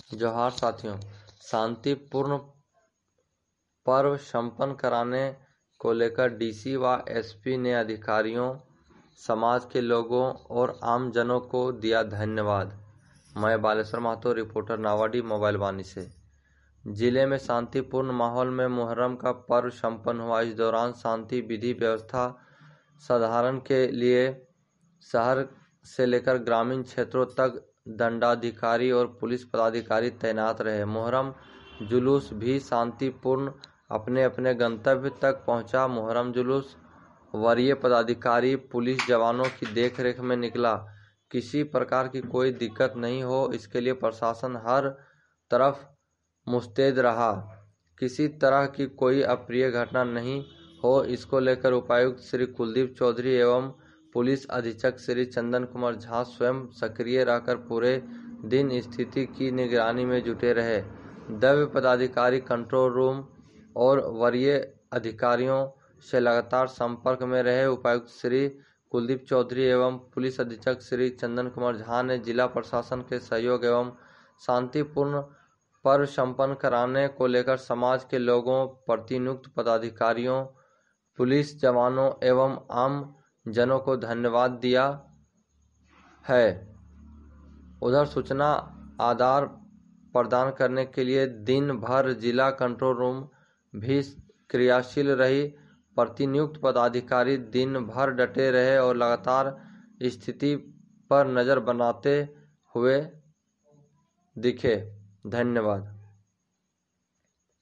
जोहार साथियों, शांतिपूर्ण पर्व संपन्न कराने को लेकर डीसी व एसपी ने अधिकारियों, समाज के लोगों और आम जनों को दिया धन्यवाद। मैं बालेश्वर महतो, रिपोर्टर नावाडी मोबाइल वाणी से। जिले में शांतिपूर्ण माहौल में मुहर्रम का पर्व संपन्न हुआ। इस दौरान शांति, विधि व्यवस्था साधारण के लिए शहर से लेकर ग्रामीण क्षेत्रों तक दंडाधिकारी और पुलिस पदाधिकारी तैनात रहे। मुहर्रम जुलूस भी शांतिपूर्ण अपने अपने गंतव्य तक पहुंचा। मुहर्रम जुलूस वरीय पदाधिकारी, पुलिस जवानों की देखरेख में निकला। किसी प्रकार की कोई दिक्कत नहीं हो, इसके लिए प्रशासन हर तरफ मुस्तैद रहा। किसी तरह की कोई अप्रिय घटना नहीं हो, इसको लेकर उपायुक्त श्री कुलदीप चौधरी एवं पुलिस अधीक्षक श्री चंदन कुमार झा स्वयं सक्रिय रहकर पूरे दिन स्थिति की निगरानी में जुटे रहे। द्रव्य पदाधिकारी कंट्रोल रूम और वरीय अधिकारियों से लगातार संपर्क में रहे। उपायुक्त श्री कुलदीप चौधरी एवं पुलिस अधीक्षक श्री चंदन कुमार झा ने जिला प्रशासन के सहयोग एवं शांतिपूर्ण पर्व संपन्न कराने को लेकर समाज के लोगों, प्रतिनियुक्त पदाधिकारियों, पुलिस जवानों एवं आम जनों को धन्यवाद दिया है। उधर सूचना आधार प्रदान करने के लिए दिन भर जिला कंट्रोल रूम भी क्रियाशील रही। प्रतिनियुक्त पदाधिकारी दिन भर डटे रहे और लगातार स्थिति पर नजर बनाते हुए दिखे। धन्यवाद।